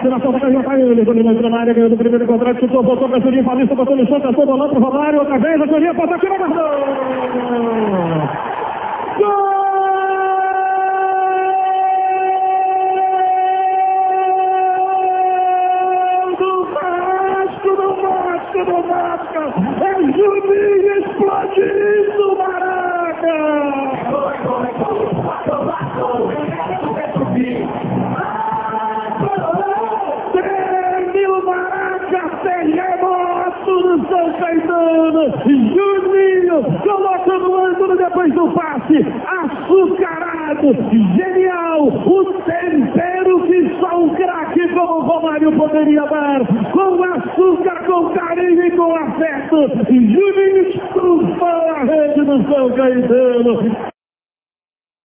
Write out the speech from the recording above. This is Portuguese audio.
bate na ponta, já tá ele, quando ele entrou na área, ganhou do primeiro contrato, chutou, voltou pra Juninho, Paulista, botou no chão, passou do lado pro Romário, outra vez, a Juninho, passa aqui no guardou! Gol! Do Vasco, é Juninho explodindo, Maraca! Treme o Maraca, terremoto do São Caetano, Juninho coloca no ângulo depois do passe, açucarado, genial, o tempero que só um craque como o Romário poderia dar, com açúcar, com carinho e com afeto, Juninho estrufou a rede do São Caetano.